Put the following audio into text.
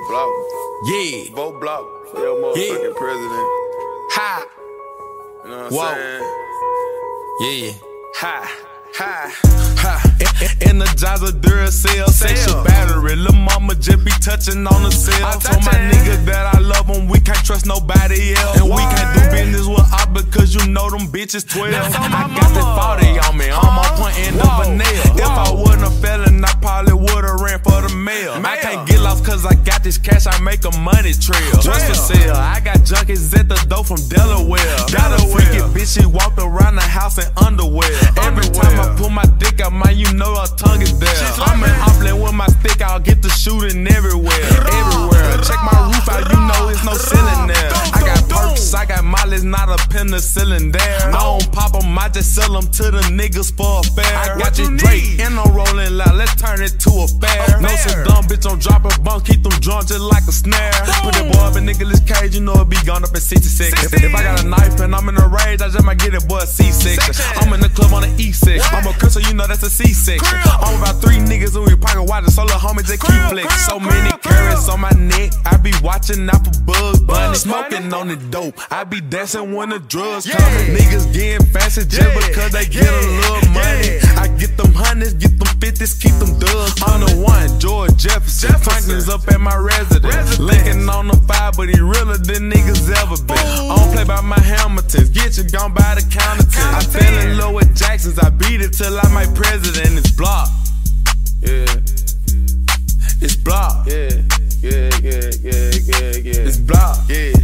block. Yeah. Vote block for your motherfucking president. Ha. You know what I'm saying? Yeah. Ha. Ha. Ha. Energizer Duracell, sexual battery. Lil' mama just be touching on the cell. Told my niggas that I love them, we can't trust nobody else. And we can't do business with op because you know them bitches 12. I got that 40 on me, I'm on point end of a nail. If I wasn't a felon, I probably would've ran for the mail. I can't get lost cause I got this cash, I make a money trail. What's for sale? I got junkies at the door from Delaware. Got a freaky bitch, she walked around the house in underwear. Every time I pull my dick out, man, you know her tongue is there. I'm in Upland with my stick, I'll get the shooting everywhere. Everywhere. Check my roof out, you know it's no ceiling there. I got perks, I got mileage, not a penicillin there. I don't pop them, I just sell them to the niggas for a fair. I got this Drake and I'm rolling loud, let's turn it to a fair. No some dumb bitch, I'm dropping bumps, keep them drunk just like a snare. Put that boy up in Nicolas Cage, you know it be gone up in 66. If I got a knife and I'm in a rage, I just might get it boy a C-section. I'm in the club on the E-section. I'm a crystal, you know that's a C-section. I'm about 3 niggas in your pocket watching, so little homie just keep flexing. So many carrots on my neck, I be watching out for Bugs Bunny. Smoking on the dope, I be dancing when the drugs coming. Niggas getting fancy just because they get a little money. I get them hundreds, get them 50s, keep them dubs. On the one, George Jefferson. Franklin's up at my residence. Lincoln on the 5, but he realer than niggas ever been. I don't play by my Hamiltons, get you gone by the counter. I fell in love with Jacksons, I beat it till I'm my president. It's block. Yeah. It's block. Yeah. It's block. Yeah.